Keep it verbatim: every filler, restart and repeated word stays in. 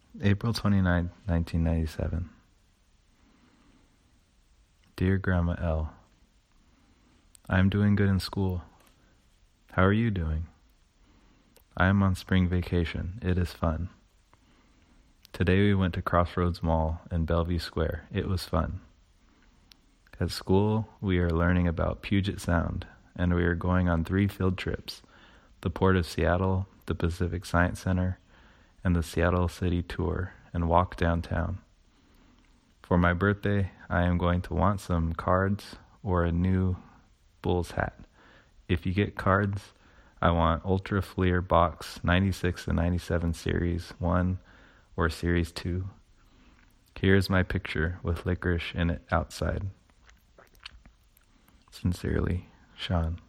April twenty-ninth, nineteen ninety-seven. Dear Grandma L, I am doing good in school. How are you doing? I am on spring vacation. It is fun. Today we went to Crossroads Mall in Bellevue Square. It was fun. At school, we are learning about Puget Sound, and we are going on three field trips: the Port of Seattle, the Pacific Science Center, and the Seattle City Tour, and walk downtown. For my birthday, I am going to want some cards or a new Bulls hat. If you get cards, I want Ultra Fleer Box ninety-six and ninety-seven Series one or Series two. Here's my picture with licorice in it outside. Sincerely, Sean.